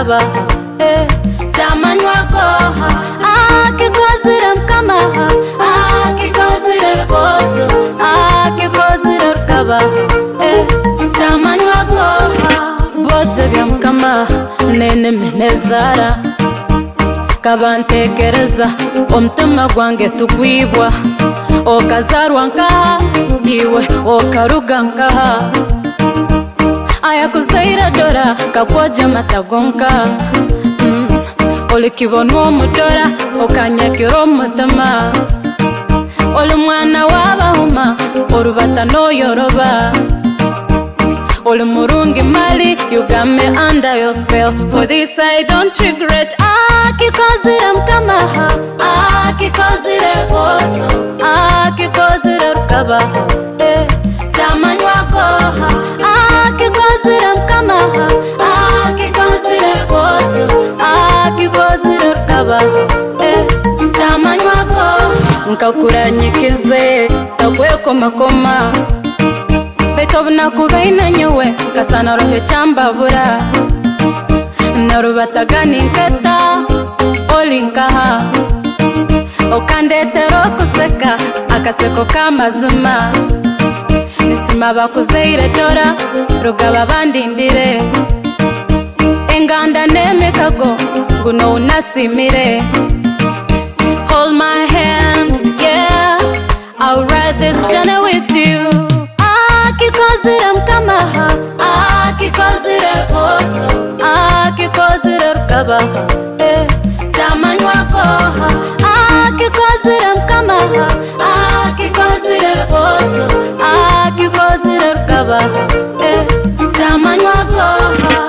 kabaha Chamanywa goha Akikozire mkamaha Akikozire boto Akikozire kabaha Chamanywa goha Bote vya mkamaha Nene menezara Kabantekereza Omtema gwange tugwibwa Okazarwa nkaha Iwe okaruga nkaha Aya kuzaira dora Kakwaja matagonka Olikibonu omudora Okanyakiro omutama Olumwana wabahuma Orubata no yoroba Olumurungi mali You got me under your spell For this I don't regret Akikozire mkamaha Akikozire boto Akikozire rukabaha Chamanywa goha Akikozire mkamaha Akikozire boto Akikozire rukabaha Chamanywa goha Nkakuranyikize Takweko makoma Betobna kubaina nyewe Kasana rohe chambavura Narubatagani nketa Olinkaha Okandetero kuseka Akaseko kamazuma Nisima bakuzeire dora Rugaba bandindire Enganda nemekago Guno unasimire Hold my hand, yeah I'll ride this journey with you Akikozire mkamaha Akikozire boto Akikozire rukabaha Chamanywa goha Akikozire mkamaha Akikozire boto Akikozire rukabaha Chamanywa goha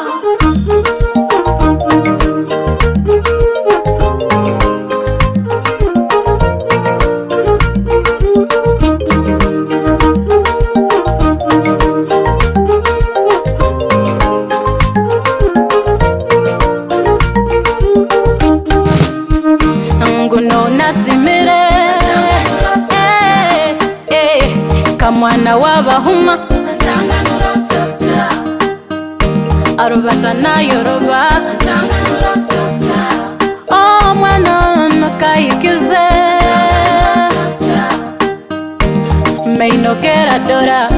Kamwana wabahuma Arubata na yoroba Oh mwana nakayikize Mainogera dora